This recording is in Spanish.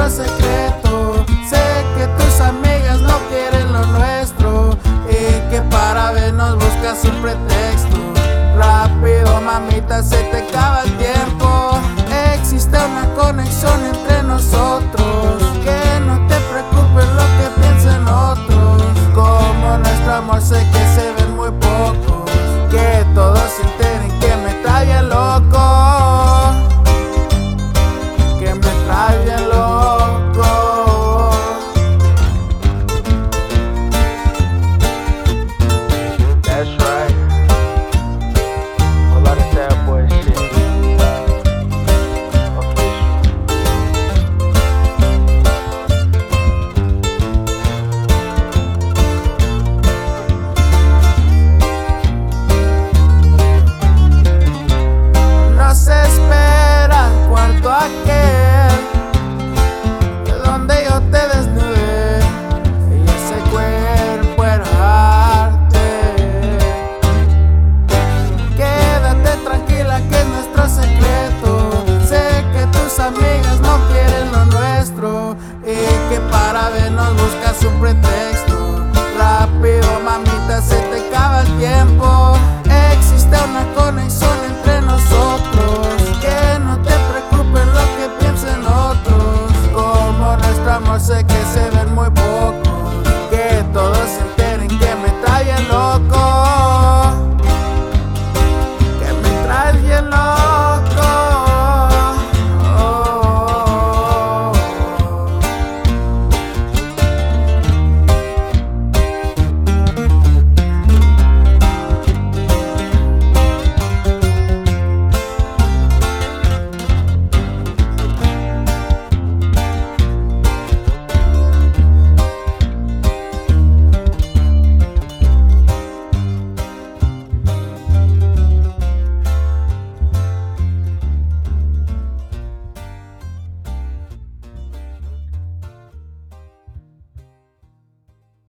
nuestro secreto. Sé que tus amigas no quieren lo nuestro y que para vernos buscas un pretexto. Rápido, mamita, se te acaba el tiempo. Existe una conexión entre nosotros. Que no te preocupes lo que piensen otros. Como nuestro amor sé que se ven muy pocos. Que todos se enteren que me trae bien loco. Que me trae bien loco. That's right. A lot of sad boy shit. Official. No se espera cuarto aquel donde yo te desnudé y ese cuerpo era arte. Quédate tranquila que es nuestro secreto. Sé que tus amigas no quieren lo nuestro y que para vernos buscas un pretexto.